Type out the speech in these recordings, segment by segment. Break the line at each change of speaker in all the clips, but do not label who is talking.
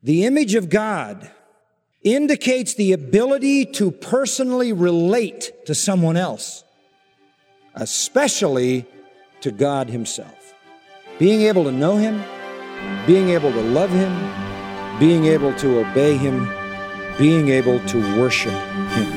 The image of God indicates the ability to personally relate to someone else, especially to God Himself. Being able to know Him, being able to love Him, being able to obey Him, being able to worship Him.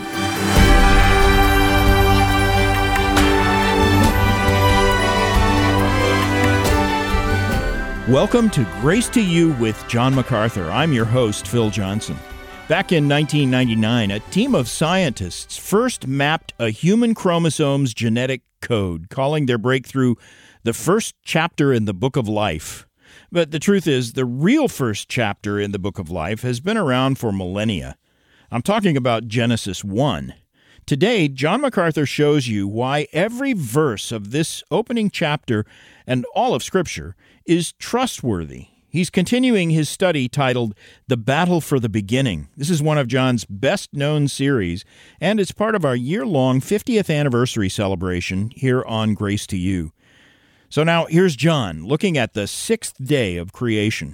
Welcome to Grace to You with John MacArthur. I'm your host, Phil Johnson. Back in 1999, a team of scientists first mapped a human chromosome's genetic code, calling their breakthrough the first chapter in the Book of Life. But the truth is, the real first chapter in the Book of Life has been around for millennia. I'm talking about Genesis 1. Today, John MacArthur shows you why every verse of this opening chapter and all of Scripture is trustworthy. He's continuing his study titled The Battle for the Beginning. This is one of John's best-known series, and it's part of our year-long 50th anniversary celebration here on Grace to You. So now, here's John looking at the sixth day of creation.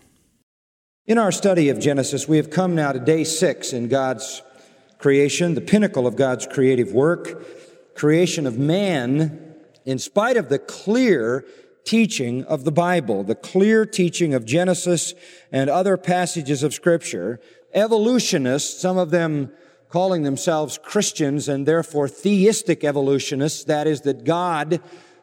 In our study of Genesis, we have come now to day 6 in God's creation, the pinnacle of God's creative work, creation of man, in spite of the clear teaching of the Bible, the clear teaching of Genesis and other passages of Scripture. Evolutionists, some of them calling themselves Christians and therefore theistic evolutionists, that is, that God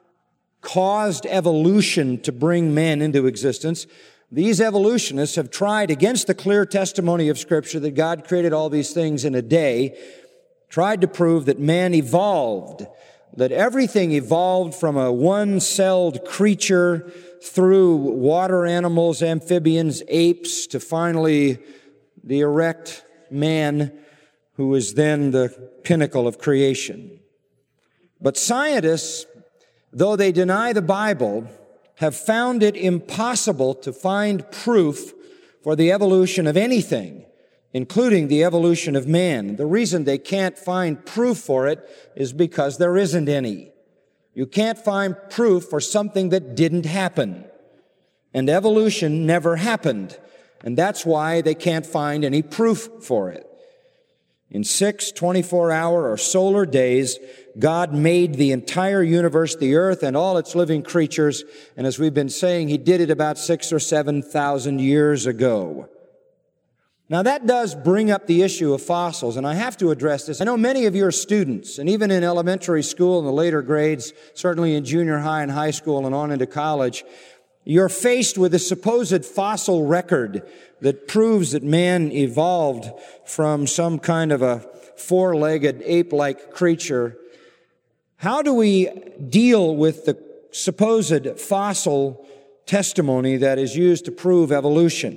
caused evolution to bring man into existence. These evolutionists have tried, against the clear testimony of Scripture that God created all these things in a day, tried to prove that man evolved, that everything evolved from a one-celled creature through water animals, amphibians, apes, to finally the erect man who is then the pinnacle of creation. But scientists, though they deny the Bible, have found it impossible to find proof for the evolution of anything, including the evolution of man. The reason they can't find proof for it is because there isn't any. You can't find proof for something that didn't happen. And evolution never happened. And that's why they can't find any proof for it. In 6 24-hour or solar days, God made the entire universe, the earth, and all its living creatures. And as we've been saying, He did it about 6,000 or 7,000 years ago. Now that does bring up the issue of fossils, and I have to address this. I know many of you are students, and even in elementary school and the later grades, certainly in junior high and high school and on into college, you're faced with a supposed fossil record that proves that man evolved from some kind of a four-legged ape-like creature. How do we deal with the supposed fossil testimony that is used to prove evolution?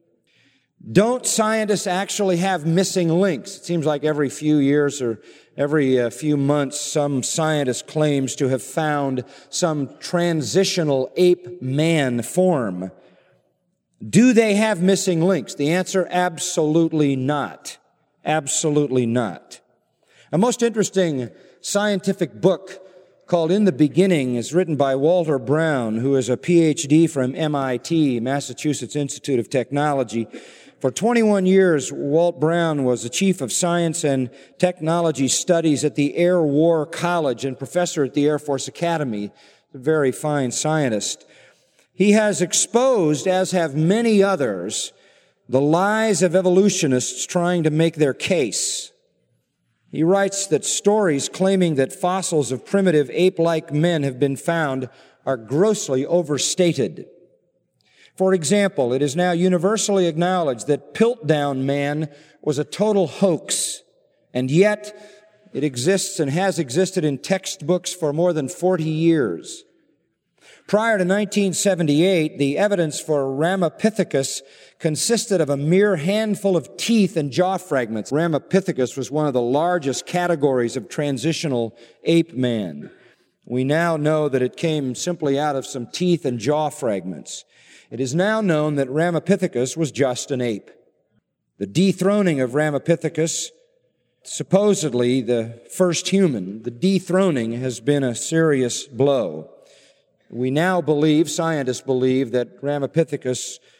Don't scientists actually have missing links? It seems like every few years or every few months, some scientist claims to have found some transitional ape-man form. Do they have missing links? The answer, absolutely not. Absolutely not. A most interesting scientific book called In the Beginning is written by Walter Brown, who is a PhD from MIT, Massachusetts Institute of Technology. For 21 years, Walt Brown was the chief of science and technology studies at the Air War College and professor at the Air Force Academy. A very fine scientist. He has exposed, as have many others, the lies of evolutionists trying to make their case. He writes that stories claiming that fossils of primitive ape-like men have been found are grossly overstated. For example, it is now universally acknowledged that Piltdown Man was a total hoax, and yet it exists and has existed in textbooks for more than 40 years. Prior to 1978, the evidence for Ramapithecus consisted of a mere handful of teeth and jaw fragments. Ramapithecus was one of the largest categories of transitional ape man. We now know that it came simply out of some teeth and jaw fragments. It is now known that Ramapithecus was just an ape. The dethroning of Ramapithecus, supposedly the first human, the dethroning has been a serious blow. We now believe, scientists believe, that Ramapithecus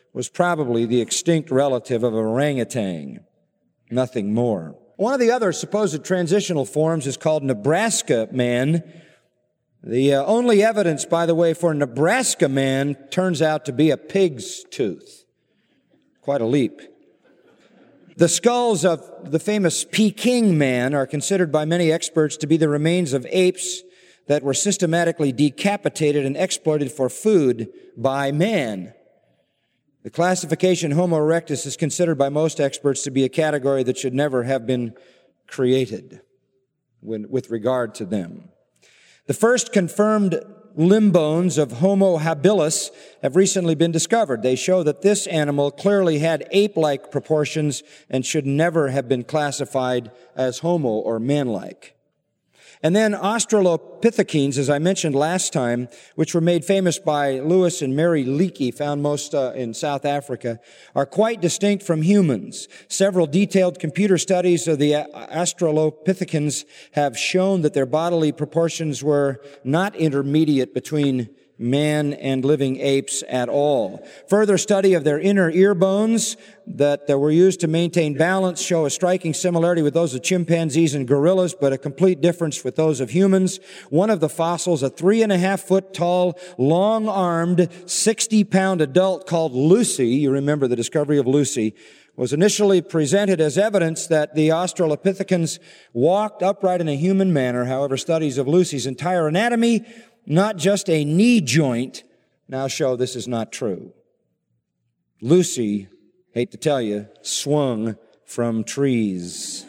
was probably the extinct relative of orangutan, nothing more. One of the other supposed transitional forms is called Nebraska man. The only evidence, by the way, for Nebraska man turns out to be a pig's tooth. Quite a leap. The skulls of the famous Peking man are considered by many experts to be the remains of apes that were systematically decapitated and exploited for food by man. The classification Homo erectus is considered by most experts to be a category that should never have been created with regard to them. The first confirmed limb bones of Homo habilis have recently been discovered. They show that this animal clearly had ape-like proportions and should never have been classified as Homo or man-like. And then Australopithecines, as I mentioned last time, which were made famous by Lewis and Mary Leakey, found most in South Africa, are quite distinct from humans. Several detailed computer studies of the Australopithecines have shown that their bodily proportions were not intermediate between man and living apes at all. Further study of their inner ear bones that were used to maintain balance show a striking similarity with those of chimpanzees and gorillas, but a complete difference with those of humans. One of the fossils, a 3.5-foot tall, long-armed, 60-pound adult called Lucy, you remember the discovery of Lucy, was initially presented as evidence that the Australopithecines walked upright in a human manner. However, studies of Lucy's entire anatomy, not just a knee joint, now show this is not true. Lucy, hate to tell you, swung from trees.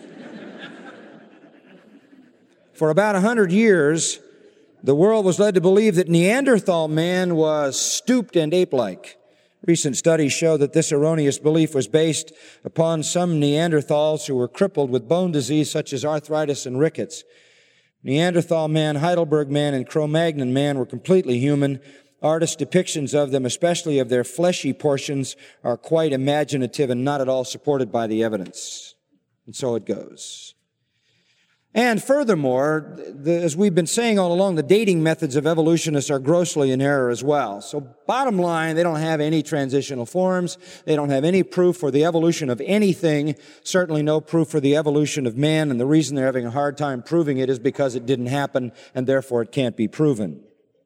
For about 100 years, the world was led to believe that Neanderthal man was stooped and ape-like. Recent studies show that this erroneous belief was based upon some Neanderthals who were crippled with bone disease such as arthritis and rickets. Neanderthal man, Heidelberg man, and Cro-Magnon man were completely human. Artist depictions of them, especially of their fleshy portions, are quite imaginative and not at all supported by the evidence. And so it goes. And furthermore, as we've been saying all along, the dating methods of evolutionists are grossly in error as well. So bottom line, they don't have any transitional forms. They don't have any proof for the evolution of anything, certainly no proof for the evolution of man. And the reason they're having a hard time proving it is because it didn't happen, and therefore it can't be proven.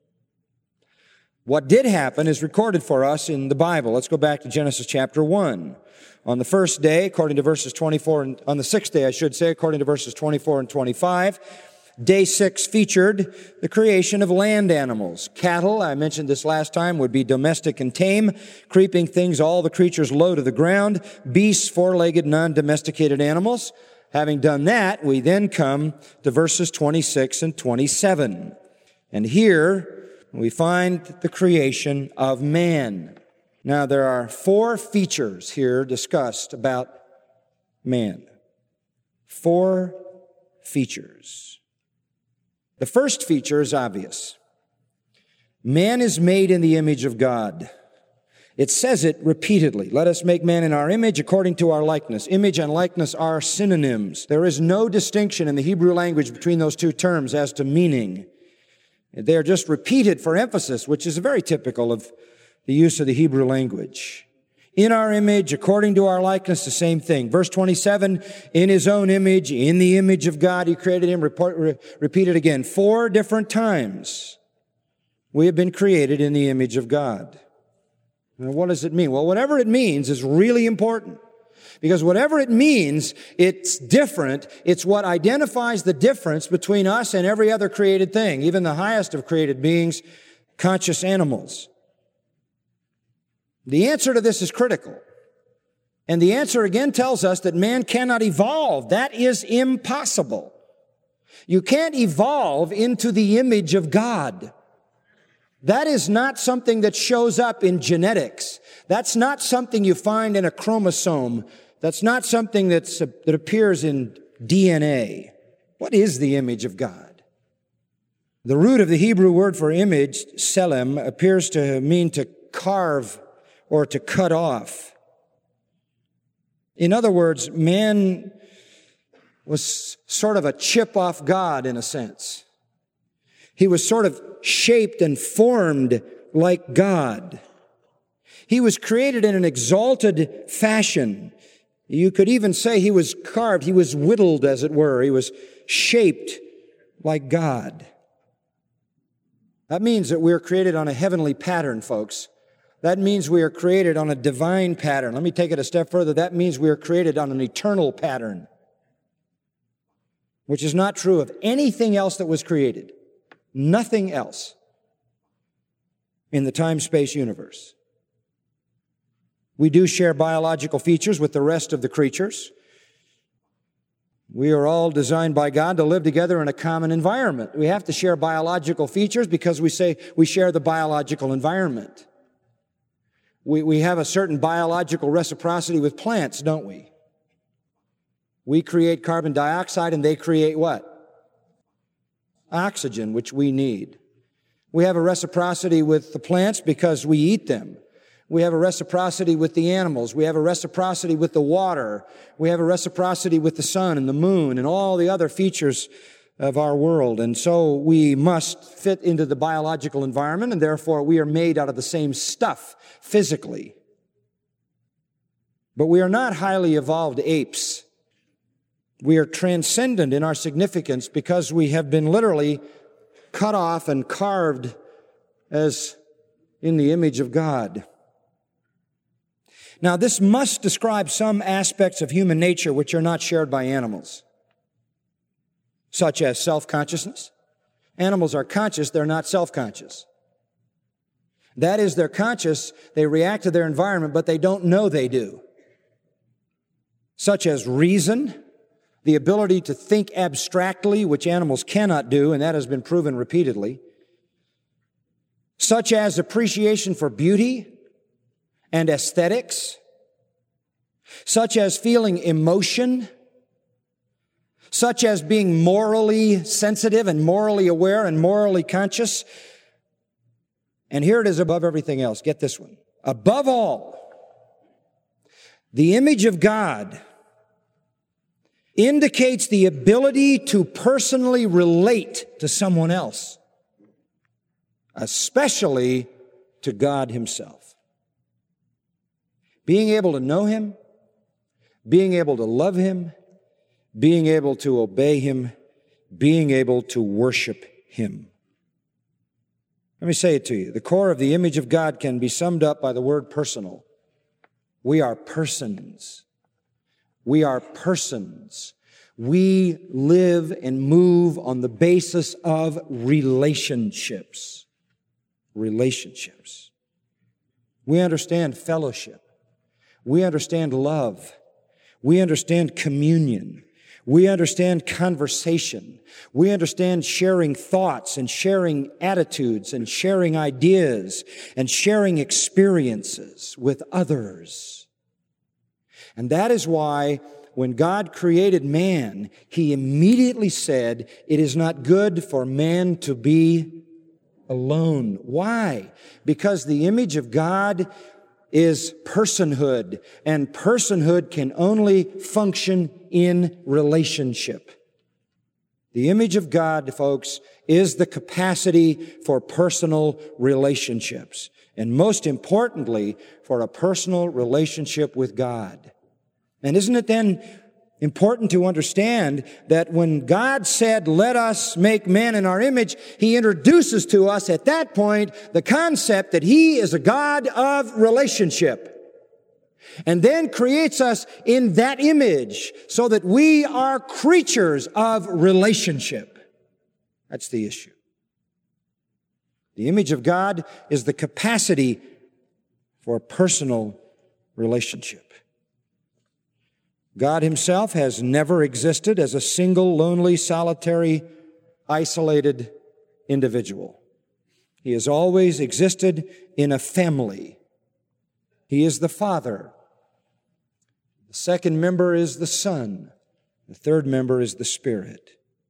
What did happen is recorded for us in the Bible. Let's go back to Genesis chapter 1. On the first day, according to verses 24, and on the sixth day, I should say, according to verses 24 and 25, day 6 featured the creation of land animals. Cattle, I mentioned this last time, would be domestic and tame. Creeping things, all the creatures low to the ground. Beasts, four-legged, non-domesticated animals. Having done that, we then come to verses 26 and 27. And here we find the creation of man. Now, there are 4 features here discussed about man. 4 features. The first feature is obvious. Man is made in the image of God. It says it repeatedly. Let us make man in our image according to our likeness. Image and likeness are synonyms. There is no distinction in the Hebrew language between those two terms as to meaning. They are just repeated for emphasis, which is very typical of the use of the Hebrew language. In our image, according to our likeness, the same thing. Verse 27, in His own image, in the image of God, He created him. Repeat it again. 4 different times. We have been created in the image of God. Now, what does it mean? Well, whatever it means is really important. Because whatever it means, it's different. It's what identifies the difference between us and every other created thing, even the highest of created beings, conscious animals. The answer to this is critical. And the answer again tells us that man cannot evolve. That is impossible. You can't evolve into the image of God. That is not something that shows up in genetics. That's not something you find in a chromosome. That's not something that appears in DNA. What is the image of God? The root of the Hebrew word for image, selem, appears to mean to carve or to cut off. In other words, man was sort of a chip off God in a sense. He was sort of shaped and formed like God. He was created in an exalted fashion. You could even say he was carved, he was whittled, as it were. He was shaped like God. That means that we are created on a heavenly pattern, folks. That means we are created on a divine pattern. Let me take it a step further. That means we are created on an eternal pattern, which is not true of anything else that was created. Nothing else in the time-space universe. We do share biological features with the rest of the creatures. We are all designed by God to live together in a common environment. We have to share biological features because we say we share the biological environment. We have a certain biological reciprocity with plants, don't we? We create carbon dioxide and they create what? Oxygen, which we need. We have a reciprocity with the plants because we eat them. We have a reciprocity with the animals. We have a reciprocity with the water. We have a reciprocity with the sun and the moon and all the other features of our world. And so we must fit into the biological environment, and therefore we are made out of the same stuff physically. But we are not highly evolved apes. We are transcendent in our significance because we have been literally cut off and carved as in the image of God. Now, this must describe some aspects of human nature which are not shared by animals, such as self-consciousness. Animals are conscious, they're not self-conscious. That is, they're conscious, they react to their environment, but they don't know they do. Such as reason, the ability to think abstractly, which animals cannot do, and that has been proven repeatedly. Such as appreciation for beauty and aesthetics, such as feeling emotion, such as being morally sensitive and morally aware and morally conscious. And here it is above everything else. Get this one. Above all, the image of God indicates the ability to personally relate to someone else, especially to God Himself. Being able to know Him, being able to love Him, being able to obey Him, being able to worship Him. Let me say it to you. The core of the image of God can be summed up by the word personal. We are persons. We are persons. We live and move on the basis of relationships. Relationships. We understand fellowship. We understand love. We understand communion. We understand conversation. We understand sharing thoughts and sharing attitudes and sharing ideas and sharing experiences with others. And that is why when God created man, He immediately said, it is not good for man to be alone. Why? Because the image of God is personhood, and personhood can only function in relationship. The image of God, folks, is the capacity for personal relationships, and most importantly, for a personal relationship with God. And isn't it then important to understand that when God said, let us make man in our image, He introduces to us at that point the concept that He is a God of relationship. And then creates us in that image so that we are creatures of relationship. That's the issue. The image of God is the capacity for personal relationship. God Himself has never existed as a single, lonely, solitary, isolated individual. He has always existed in a family. He is the Father. The second member is the Son. The third member is the Spirit.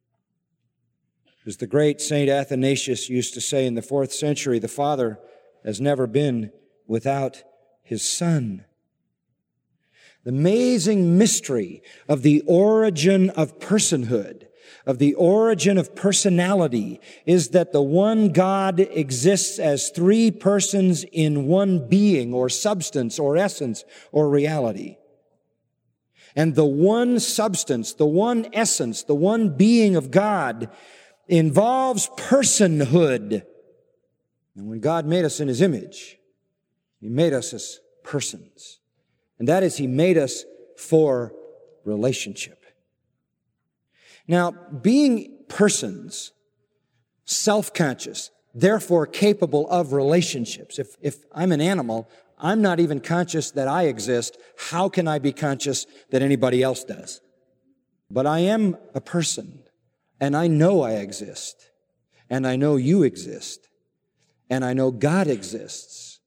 As the great Saint Athanasius used to say in the 4th century, the Father has never been without His Son. The amazing mystery of the origin of personhood of the origin of personality is that the one God exists as three persons in one being or substance or essence or reality. And the one substance, the one essence, the one being of God involves personhood. And when God made us in His image, He made us as persons. And that is, He made us for relationship. Now, being persons, self-conscious, therefore capable of relationships. If I'm an animal, I'm not even conscious that I exist. How can I be conscious that anybody else does? But I am a person, and I know I exist, and I know you exist, and I know God exists.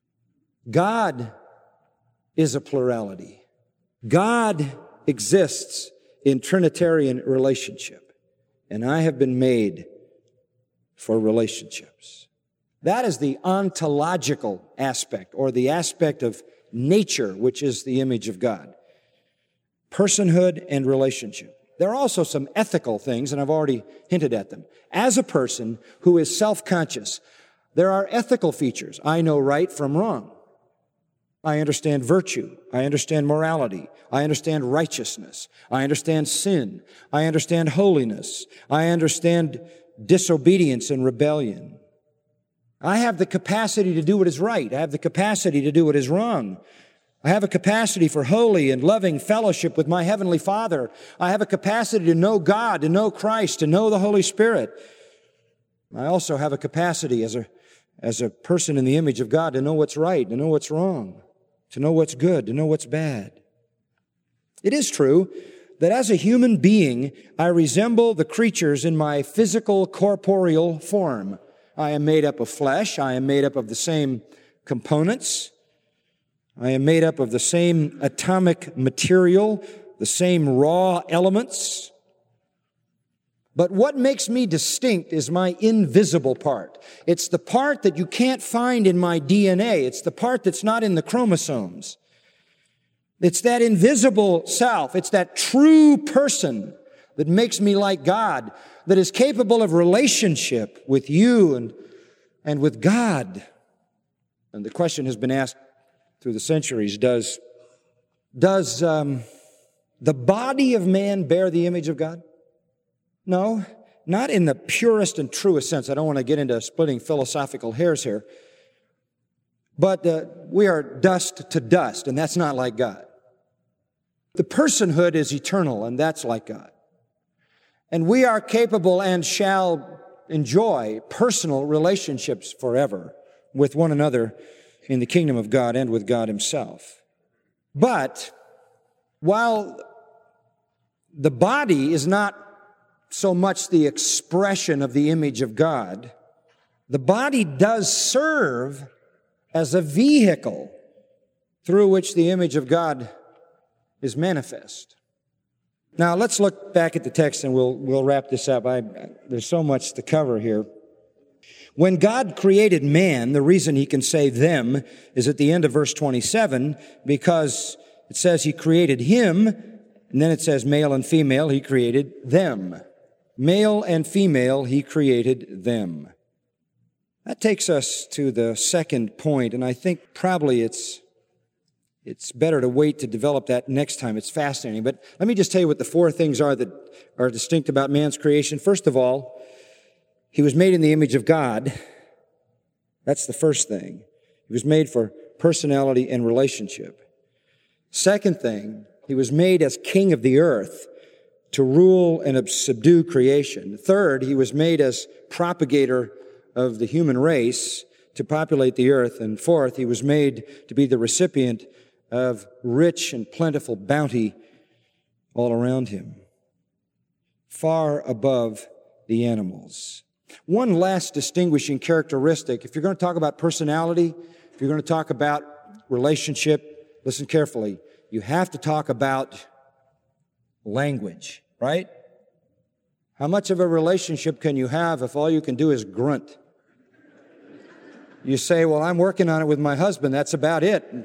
God is a plurality. God exists in Trinitarian relationship, and I have been made for relationships. That is the ontological aspect, or the aspect of nature, which is the image of God. Personhood and relationship. There are also some ethical things, and I've already hinted at them. As a person who is self-conscious, there are ethical features. I know right from wrong. I understand virtue. I understand morality. I understand righteousness. I understand sin. I understand holiness. I understand disobedience and rebellion. I have the capacity to do what is right. I have the capacity to do what is wrong. I have a capacity for holy and loving fellowship with my Heavenly Father. I have a capacity to know God, to know Christ, to know the Holy Spirit. I also have a capacity as a person in the image of God to know what's right, to know what's wrong, to know what's good, to know what's bad. It is true that as a human being, I resemble the creatures in my physical, corporeal form. I am made up of flesh. I am made up of the same components. I am made up of the same atomic material, the same raw elements. But what makes me distinct is my invisible part. It's the part that you can't find in my DNA. It's the part that's not in the chromosomes. It's that invisible self. It's that true person that makes me like God, that is capable of relationship with you and with God. And the question has been asked through the centuries, does the body of man bear the image of God? No, not in the purest and truest sense. I don't want to get into splitting philosophical hairs here. But we are dust to dust, and that's not like God. The personhood is eternal, and that's like God. And we are capable and shall enjoy personal relationships forever with one another in the kingdom of God and with God Himself. But while the body is not so much the expression of the image of God, the body does serve as a vehicle through which the image of God is manifest. Now, let's look back at the text and we'll wrap this up. There's so much to cover here. When God created man, the reason He can say them is at the end of verse 27, because it says He created him, and then it says male and female, He created them. Male and female, He created them. That takes us to the second point, and I think probably it's better to wait to develop that next time. It's fascinating. But let me just tell you what the four things are that are distinct about man's creation. First of all, he was made in the image of God. That's the first thing. He was made for personality and relationship. Second thing, he was made as king of the earth to rule and subdue creation. Third, he was made as propagator of the human race to populate the earth. And fourth, he was made to be the recipient of rich and plentiful bounty all around him, far above the animals. One last distinguishing characteristic, if you're going to talk about personality, if you're going to talk about relationship, listen carefully, you have to talk about language, right? How much of a relationship can you have if all you can do is grunt? You say, well, I'm working on it with my husband, that's about it.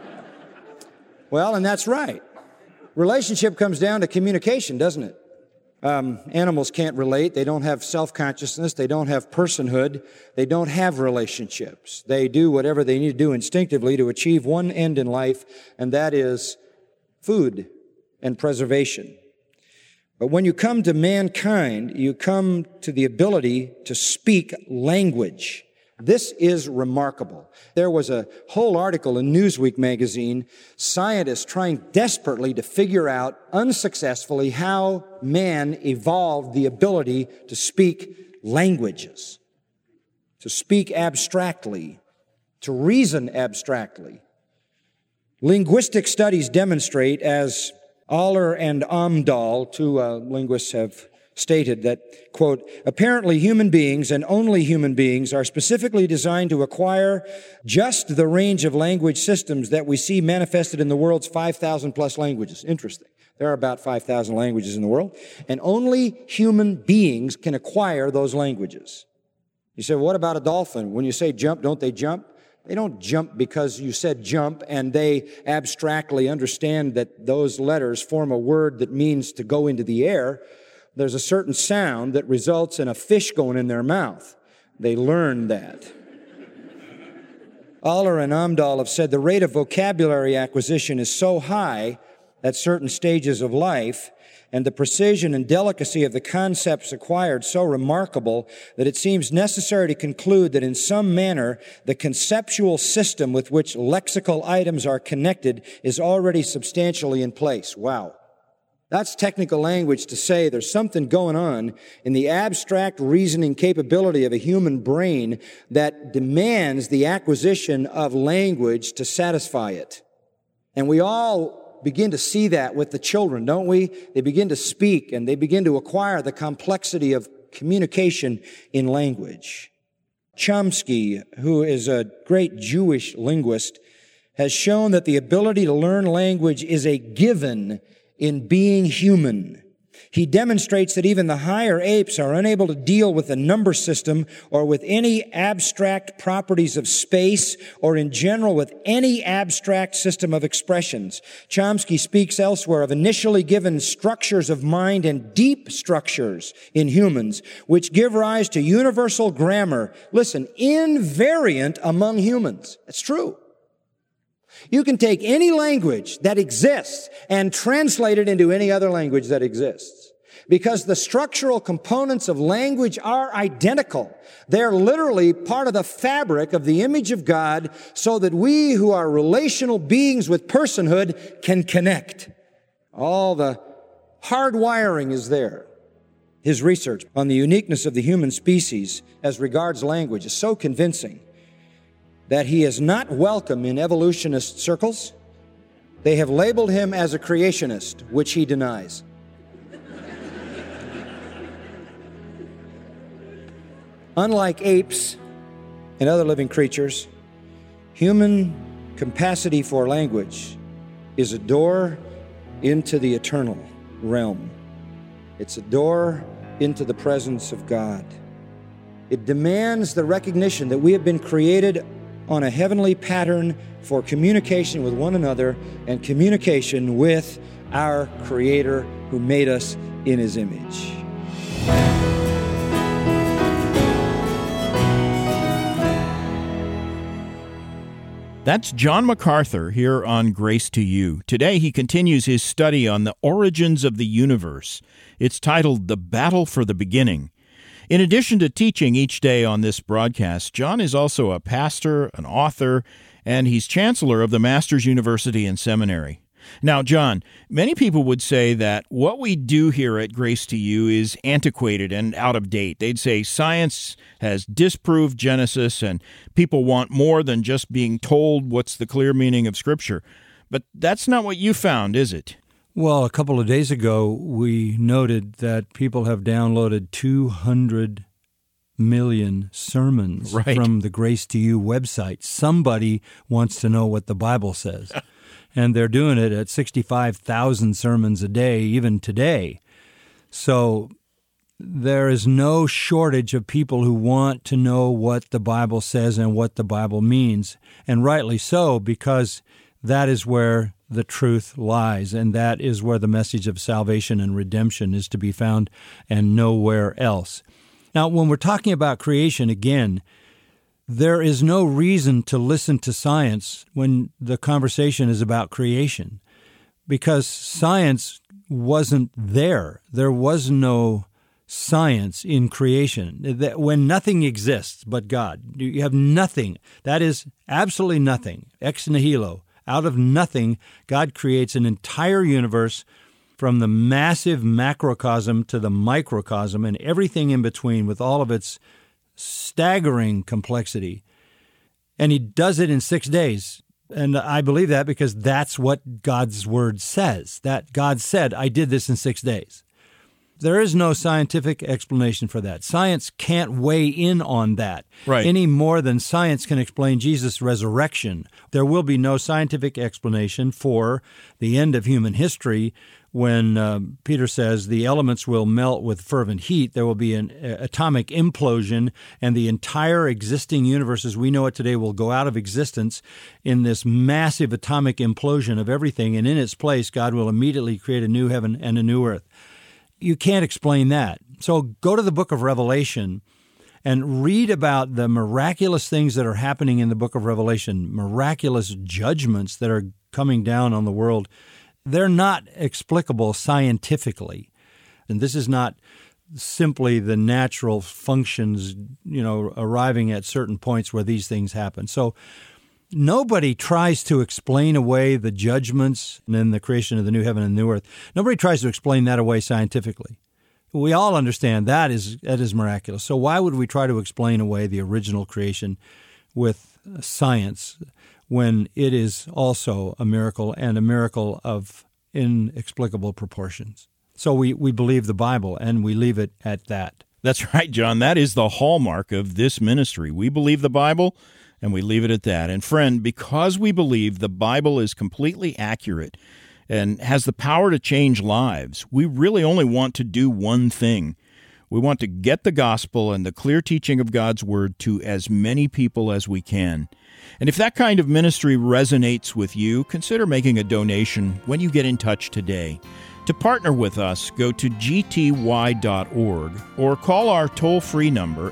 Well, and that's right. Relationship comes down to communication, doesn't it? Animals can't relate. They don't have self-consciousness. They don't have personhood. They don't have relationships. They do whatever they need to do instinctively to achieve one end in life, and that is food and preservation. But when you come to mankind, you come to the ability to speak language. This is remarkable. There was a whole article in Newsweek magazine, scientists trying desperately to figure out, unsuccessfully, how man evolved the ability to speak languages, to speak abstractly, to reason abstractly. Linguistic studies demonstrate, as Aller and Amdahl, two linguists, have stated that, quote, apparently human beings and only human beings are specifically designed to acquire just the range of language systems that we see manifested in the world's 5,000 plus languages. Interesting. There are about 5,000 languages in the world, and only human beings can acquire those languages. You say, what about a dolphin? When you say jump, don't they jump? They don't jump because you said jump and they abstractly understand that those letters form a word that means to go into the air. There's a certain sound that results in a fish going in their mouth. They learn that. Aller and Amdahl have said the rate of vocabulary acquisition is so high at certain stages of life, and the precision and delicacy of the concepts acquired so remarkable that it seems necessary to conclude that in some manner the conceptual system with which lexical items are connected is already substantially in place. Wow. That's technical language to say there's something going on in the abstract reasoning capability of a human brain that demands the acquisition of language to satisfy it. And we all begin to see that with the children, don't we? They begin to speak and they begin to acquire the complexity of communication in language. Chomsky, who is a great Jewish linguist, has shown that the ability to learn language is a given in being human. He demonstrates that even the higher apes are unable to deal with the number system or with any abstract properties of space or in general with any abstract system of expressions. Chomsky speaks elsewhere of initially given structures of mind and deep structures in humans, which give rise to universal grammar. Listen, invariant among humans. It's true. You can take any language that exists and translate it into any other language that exists. Because the structural components of language are identical. They're literally part of the fabric of the image of God so that we who are relational beings with personhood can connect. All the hardwiring is there. His research on the uniqueness of the human species as regards language is so convincing that he is not welcome in evolutionist circles. They have labeled him as a creationist, which he denies. Unlike apes and other living creatures, human capacity for language is a door into the eternal realm. It's a door into the presence of God. It demands the recognition that we have been created on a heavenly pattern for communication with one another and communication with our Creator who made us in His image.
That's John MacArthur here on Grace to You. Today he continues his study on the origins of the universe. It's titled The Battle for the Beginning. In addition to teaching each day on this broadcast, John is also a pastor, an author, and he's chancellor of the Masters University and Seminary. Now, John, many people would say that what we do here at Grace to You is antiquated and out of date. They'd say science has disproved Genesis and people want more than just being told what's the clear meaning of Scripture. But that's not what you found, is it?
Well, a couple of days ago, we noted that people have downloaded 200 million sermons from the Grace to You website. Somebody wants to know what the Bible says. And they're doing it at 65,000 sermons a day, even today. So there is no shortage of people who want to know what the Bible says and what the Bible means. And rightly so, because that is where the truth lies, and that is where the message of salvation and redemption is to be found and nowhere else. Now, when we're talking about creation, again, there is no reason to listen to science when the conversation is about creation, because science wasn't there. There was no science in creation. When nothing exists but God, you have nothing. That is absolutely nothing. Ex nihilo. Out of nothing, God creates an entire universe from the massive macrocosm to the microcosm and everything in between with all of its staggering complexity. And he does it in 6 days. And I believe that because that's what God's word says, that God said, I did this in 6 days. There is no scientific explanation for that. Science can't weigh in on that any more than science can explain Jesus' resurrection. There will be no scientific explanation for the end of human history when Peter says the elements will melt with fervent heat. There will be an atomic implosion, and the entire existing universe as we know it today will go out of existence in this massive atomic implosion of everything, and in its place, God will immediately create a new heaven and a new earth. You can't explain that. So go to the book of Revelation and read about the miraculous things that are happening in the book of Revelation, miraculous judgments that are coming down on the world. They're not explicable scientifically. And this is not simply the natural functions, arriving at certain points where these things happen. So nobody tries to explain away the judgments and then the creation of the new heaven and new earth. Nobody tries to explain that away scientifically. We all understand that is miraculous. So why would we try to explain away the original creation with science when it is also a miracle and a miracle of inexplicable proportions? So we believe the Bible and we leave it at that.
That's right, John. That is the hallmark of this ministry. We believe the Bible, and we leave it at that. And friend, because we believe the Bible is completely accurate and has the power to change lives, we really only want to do one thing. We want to get the gospel and the clear teaching of God's word to as many people as we can. And if that kind of ministry resonates with you, consider making a donation when you get in touch today. To partner with us, go to gty.org or call our toll-free number,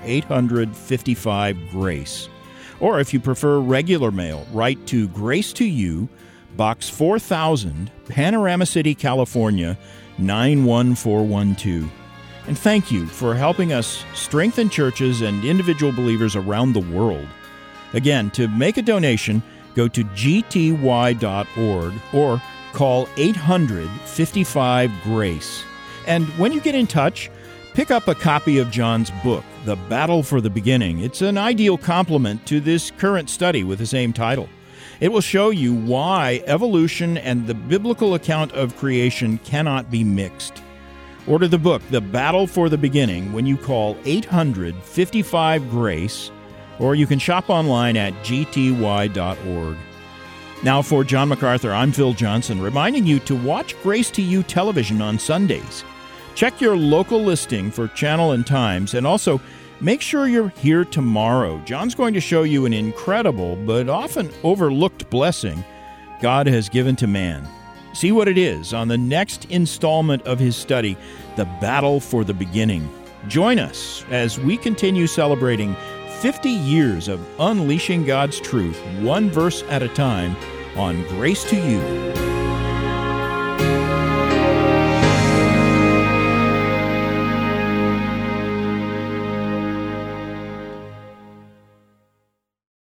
800-55-GRACE. Or if you prefer regular mail, write to Grace to You, Box 4000, Panorama City, California, 91412. And thank you for helping us strengthen churches and individual believers around the world. Again, to make a donation, go to gty.org or call 800-55-GRACE. And when you get in touch, pick up a copy of John's book, The Battle for the Beginning. It's an ideal complement to this current study with the same title. It will show you why evolution and the biblical account of creation cannot be mixed. Order the book, The Battle for the Beginning, when you call 800-55-GRACE, or you can shop online at gty.org. Now for John MacArthur, I'm Phil Johnson, reminding you to watch Grace to You television on Sundays. Check your local listing for channel and times, and also make sure you're here tomorrow. John's going to show you an incredible but often overlooked blessing God has given to man. See what it is on the next installment of his study, The Battle for the Beginning. Join us as we continue celebrating 50 years of unleashing God's truth, one verse at a time, on Grace to You.